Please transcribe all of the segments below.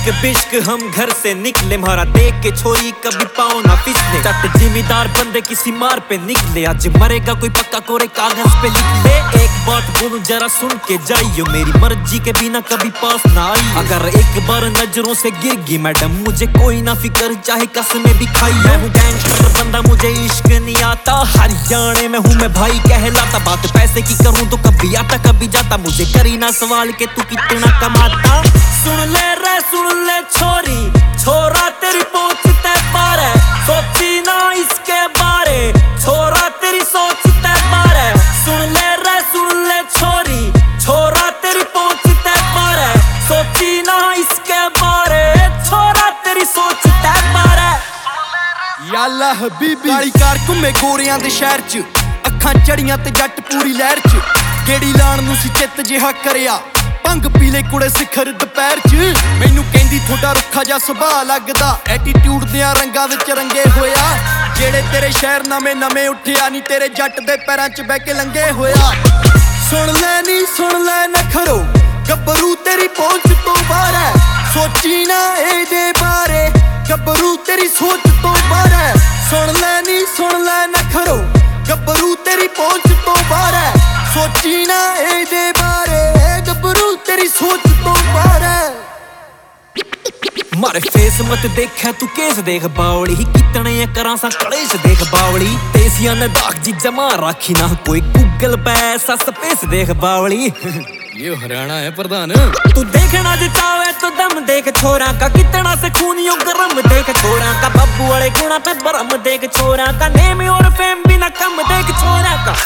इश्क बिश्क हम घर से निकले, मारा देख के छोरी कभी पाँव ना फिसले। जट जिम्मेदार बंदे किसी मार पे निकले, आज मरेगा कोई पक्का कोरे कागज पे लिख ले। एक बात बोलूं जरा सुन के जाइयो, मेरी मर्जी के बिना कभी पास ना आई। अगर एक बार नजरों से गिर गई मैडम, मुझे कोई ना फिक्र चाहे कसमें भी खाई। मैं हूँ गैंगस्टर बंदा, मुझे इश्क नहीं आता, हरियाणे में हूँ मैं भाई कहलाता। बात पैसे की करूँ तो कभी आता कभी जाता, मुझे करी ना सवाल के तू कितना कमाता। सुन ले छोरी, छोरा तेरी पहुंचते पारे, सोची ना इसके बारे, छोरा तेरी सोचते पारे। सुन ले छोरी, छोरा तेरी पहुंचते पारे, सोची ना इसके बारे, छोरा तेरी सोचते पारे। याला हबीबी काली कार घुमे गोरियां दे शहर च, अखां चढ़ियां ते जट पूरी लहर च। गेड़ी लाण नूं सी चित जिहा करिया, भंग पीले कुड़े सिखर दुपहर च। मैनू कहंदी थोड़ा रुखा जा सुभाऽ लगदा, एटीट्यूड दियां रंगां विच रंगे होया। जेड़े तेरे शहर नਵੇਂ नਵੇਂ उठिया नी, तेरे जट दे पैरां च बह के लंघे होया। सुन ले नखरो, गब्बरू तेरी पहुंच तो बाहर है, सोची ना एदे बारे, गब्बरू तेरी सोच तो बाहर है। सुन ले नखरो, गब्बरू तेरी पहुंच तो बाहर है, सोची ना एदे बारे, गब्बरू तेरी सोच तो बाहर है। मारे फेस मत देखा तू केस देख बावली, कितने करा सा कलेश देख बावली। तेसिया ने दाग जी जमा राखी ना, कोई गूगल पे ऐसा स्पेस देख बावली। ये हरियाणा है प्रधान। तू देखना जितावे तो दम देख छोरा का, कितना से खूनियों गरम देख छोरा का। बब्बू वाले गुणा पे बरम देख छोरा का, नेम और फेम बिना कम देख छोरा का।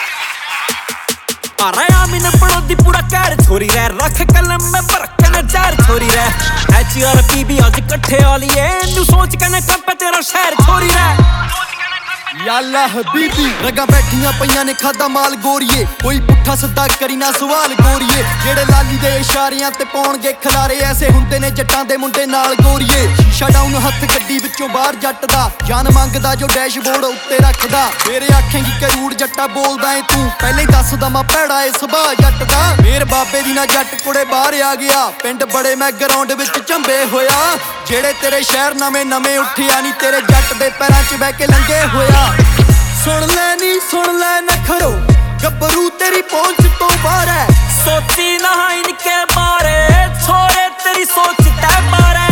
आमिन पड़ोदी पूरा कैर छोरी रह, रख कलम में बरक न चार छोरी रह। HRPB आज कट्ठे वाली है, तू सोच के न कब तेरा शहर छोरी रह। याला हबीबी रगा बैठियां पईयां ने खादा माल गोरीए, कोई पुट्ठा सदा करी ना सवाल गोरीए। जेड़े लाली दे इशारियां ते पाउणगे खलारे, ऐसे हुंदे ने जट्टां दे मुंडे नाल गोरीए। शीशा डाउन हत्थ गड्डी विचों बाहर जट दा, जान मंगदा जो डैशबोर्ड उत्ते रखदा। मेरे आखेंगी करूड़ जट्टा बोलदा ऐ तू, पहले ही दसदा मैं भैड़ा ए सुभाऽ जट दा। मेर बाबे दी ना जट कुड़े बाहर आ गया, पिंड बड़े मैं ग्राउंड विच झंबे होया। जेड़े तेरे शहर नਵੇਂ उठिया नी, तेरे जट दे पैरां च बह के लंघे होया। सुन ले नखरो, गब्बरू तेरी पहुंच तो बाहर है, सोची ना इनके बारे, छोरे तेरी सोचते बारे।